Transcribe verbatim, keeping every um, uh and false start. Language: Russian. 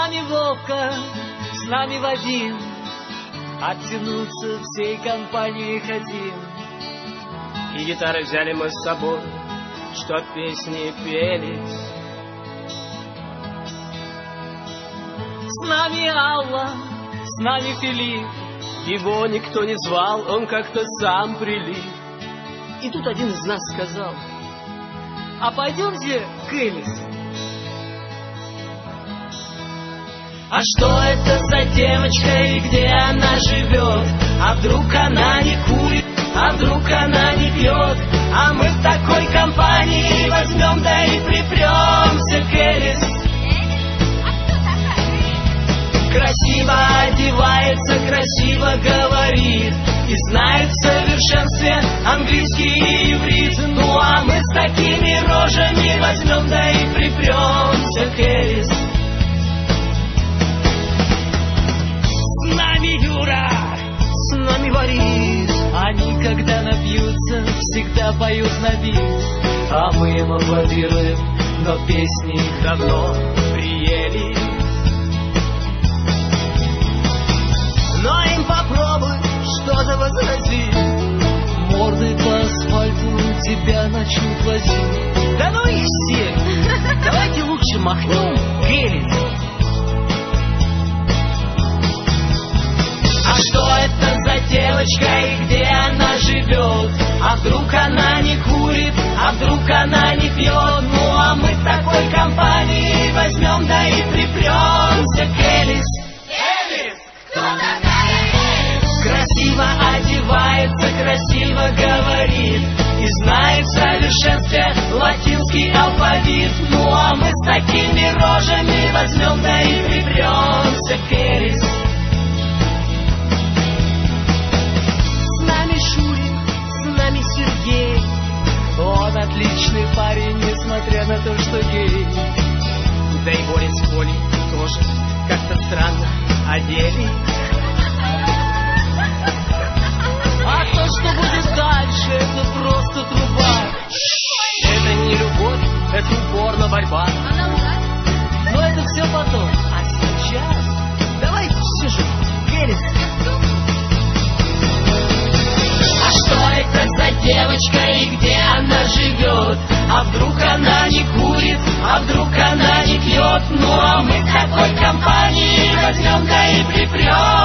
нами Вовка, с нами Вадим, оттянуться всей компанией хотим. И гитары взяли мы с собой, чтоб песни пелись. С нами Алла, с нами Филипп. Его никто не звал, он как-то сам прилип. И тут один из нас сказал: а пойдемте к Элис. А что это за девочка и где она живет? А вдруг она не курит, а вдруг она не пьет? А мы в такой компании возьмем, да и припремся к Элис. Красиво одевается, красиво говорит и знает в совершенстве английский и иврит. Ну а мы с такими рожами возьмем, да и припремся к Элис. С нами Юра, с нами Борис. Они, когда напьются, всегда поют на бис. А мы им аплодируем, но песни их давно приели. Но им попробуй что-то возразить, мордой по асфальту тебя начнут возить. Да ну и все, давайте лучше махнем к Элис. А что это за девочка и где она живет? А вдруг она не курит, а вдруг она не пьет? Ну а мы в такой компании возьмем, да и припремся к Элис. Элис, кто такая? Красиво одевается, красиво говорит и знает в совершенстве латинский алфавит. Ну а мы с такими рожами возьмем, да и припремся к Элис. С нами Шурик, с нами Сергей. Он отличный парень, несмотря на то, что гей. Да и Боря с Колей тоже как-то странно одели. А то, что будет дальше, это просто труба. Это не любовь, это упорно борьба. Но это все потом. А сейчас давайте все же Элис. А что это за девочка и где она живет? А вдруг она не курит, а вдруг она не пьет? Ну а мы в такой компании возьмем, да и припрем.